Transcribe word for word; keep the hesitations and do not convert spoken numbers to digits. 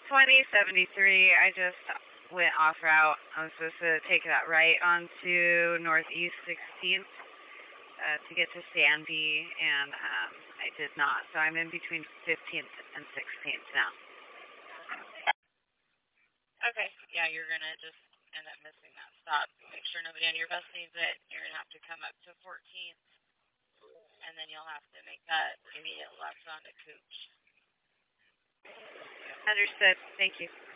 twenty seventy-three, I just went off route. I was supposed to take that right onto Northeast sixteenth uh, to get to Sandy, and um, I did not. So I'm in between fifteenth and sixteenth now. Okay, yeah, you're going to just end up missing that stop. Make sure nobody on your bus needs it. You're going to have to come up to fourteenth, and then you'll have to make that immediate left onto Cooch. Understood. Thank you.